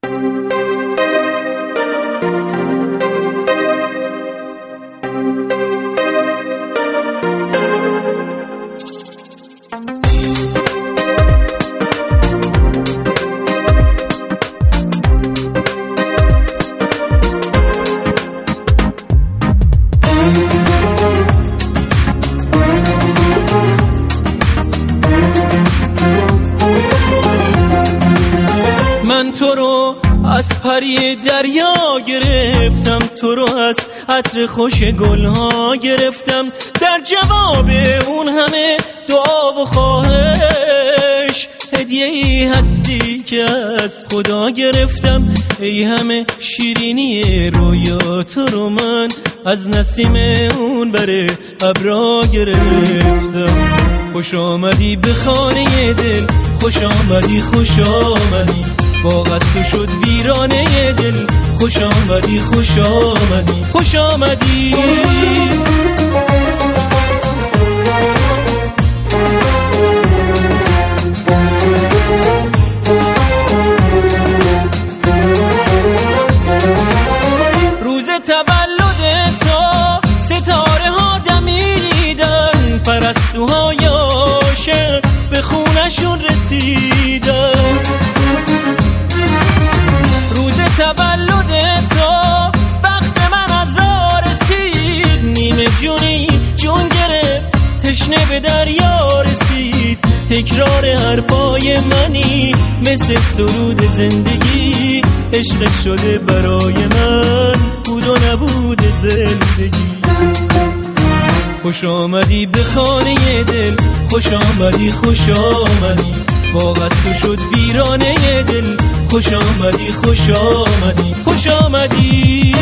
من تو رو از پری دریا گرفتم، تو رو از عطر خوش گلها گرفتم، در جواب اون همه دعا و خواهش هدیه ای هستی که از خدا گرفتم. ای همه شیرینی رویا تو رو من از نسیم اون بره ابرا گرفتم. خوش آمدی به خانه دل، خوش آمدی خوش آمدی، باغ تو شد ویرانه دل، خوش آمدی خوش آمدی خوش آمدی. روز تولد تو ستاره ها دمیدن، پرستوهای عاشق به خونشون رسیدن. روز تولد تو وقت من از راه رسید، نیمه جونی جون گرفت تشنه به دریا رسید. تکرار حرفای منی مثل سرود زندگی، عشق شده برای من بود و نبود زندگی. خوش آمدی به خانه دل، خوش آمدی خوش آمدی، باغ تو شد ویرانه دل، خوش آمدی خوش آمدی خوش آمدی.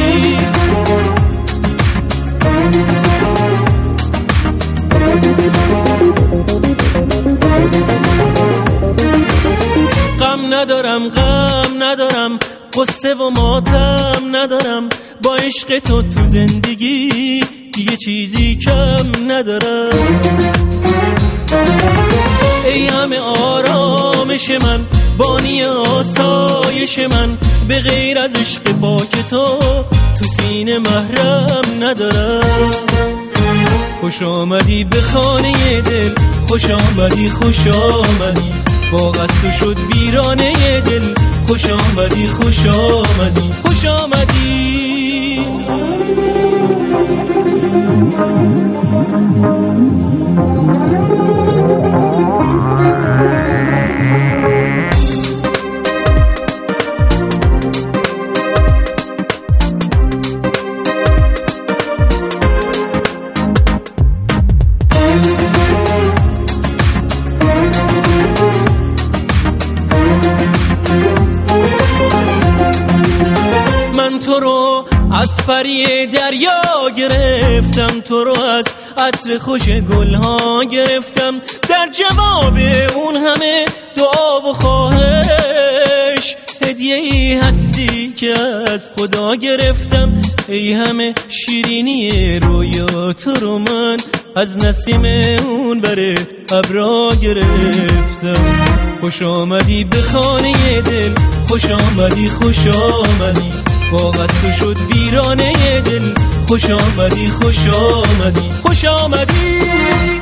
غم ندارم قصه و ماتم ندارم، با عشق تو زندگی دیگه چیزی کم ندارم. ای همه آرامش من، بانی آسایش من، به غیر از عشق پاک تو سینه محرم ندارم. خوش آمدی به خانه دل، خوش آمدی خوش آمدی، باغ تو شد ویرانه دل، خوش آمدی خوش آمدی خوش آمدی. من تو رو از پری دریا گرفتم، تو رو از عطر خوش گلها گرفتم، در جواب اون همه دعا و خواهش هدیه ای هستی که از خدا گرفتم. ای همه شیرینی رویا تو رو من از نسیم اون بره ابرا گرفتم. خوش آمدی به خانه دل، خوش آمدی خوش آمدی، باغ تو شد ویرانه دل، خوش آمدی خوش آمدی خوش آمدی.